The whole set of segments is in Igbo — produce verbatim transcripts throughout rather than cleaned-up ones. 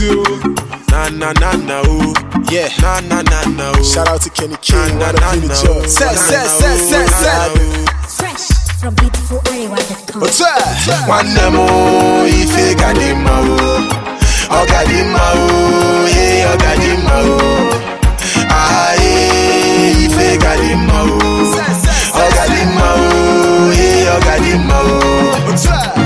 too. Na na na na oh. Yeah. Na na na na oh. Shout out to Kenny King. Na What na a na vintage. oh. Set, set, set, set, set. Fresh from beautiful arewa dot com. What's that? One mo ife gadima oh. Ogadima oh. Hey ogadima oh. Ah hey ife gadima oh. Ogadima oh. Hey ogadima oh. What's that?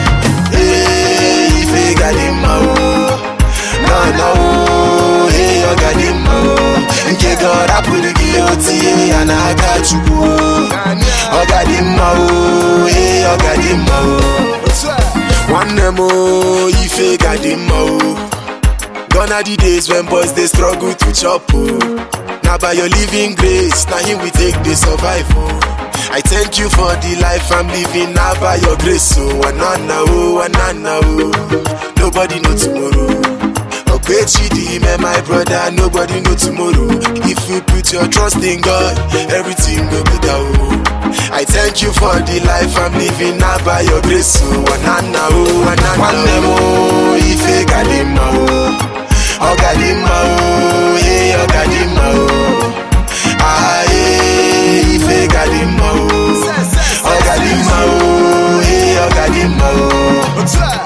Hey ife gadima oh. No no. Hey ogadima oh. Nke God apụrụ gị oti ya n'aka Chukwu. Ogadima oh. Hey ogadima oh. What's that? One mo ife gadima oh. Gone are the days when boys they struggle to chop oh. Now by your living grace, now him we take the survive oh. I thank you for the life I'm living now by your grace oh. Wanana oh, wanana oh. Nobody know tomorrow. Okwechi me my brother, nobody know tomorrow. If you put your trust in God, everything will be better oh. I thank you for the life I'm living now by your grace oh. Wanana oh, wanana oh. Ife gadima oh. Ogadima oh, hey ogadima oh. Ah hey, ife gadima oh. Ogadima oh, hey ogadima oh. What's that?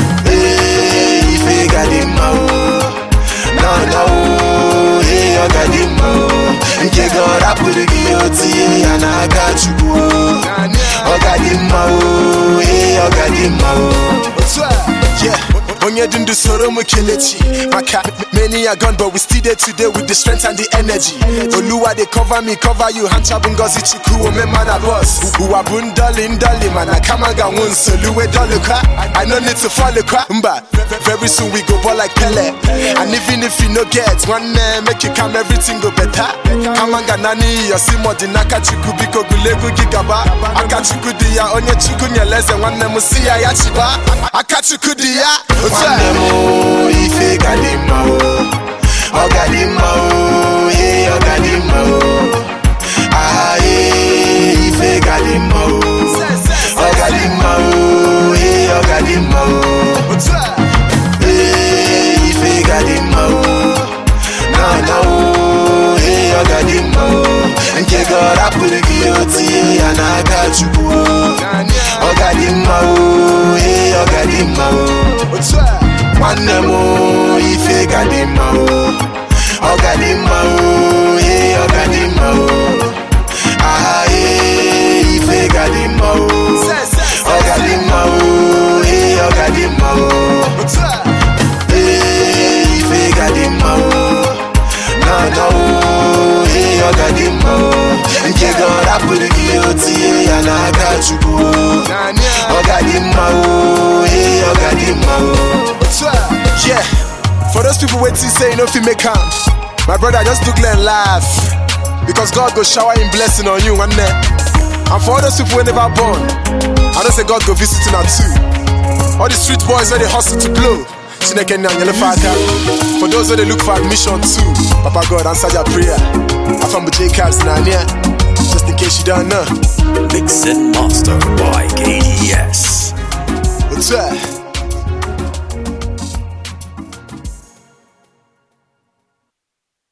Hey, ife gadima oh. No no oh, hey ogadima oh. Nke God apụrụ gị oti ya n'aka Chukwu. Ogadima oh, hey ogadima oh. What's that? Yeah. Onye dundu soro mu kelechi. Maka many are gone but we still there today with the strength and the energy. Oluwa they cover me, cover you. Hancha bungozi chiku ome mada boss. Uwa bundali ndali mana kamaga wun soluwe doluka. I no need to follow kwa. Mba, very soon we go ball like Pele. And even if you no get one name, make you come everything go better. Kamanga nani yosimo dinaka chiku biko gulegu gigaba. Akachuku diya onye chiku nyeleze one musiya ya chiba. Akachuku diya. One mo ife gadima oh. Ogadima oh, hey ogadima oh. Ah hey, ife gadima oh. Ogadima oh, hey ogadima oh. Hey, ife gadima oh. No no, hey ogadima oh. Nke God apụrụ gị oti ya n'aka Chukwu. Ogadima oh, hey ogadima oh. What's that? One mo ife gadima oh. Ogadima oh, hey ogadima oh. Ah hey, ife gadima oh. Ogadima oh, hey ogadima oh. What's that? Hey, ife gadima oh. No no, hey ogadima oh. Nke God apụrụ gị oti ya n'aka Chukwu. Ogadima oh, hey ogadima oh. Yeah, for those people waiting say you know if you make come, my brother just do and laugh because God go shower in blessing on you one day. And for all those people who never born, I don't say God go visit you now too. All the street boys where they hustle to blow. For those who they look for admission too, Papa God answer your prayer. I'm from J Cabs in Ania, just in case you don't know. Mix and master by K D S. What's that?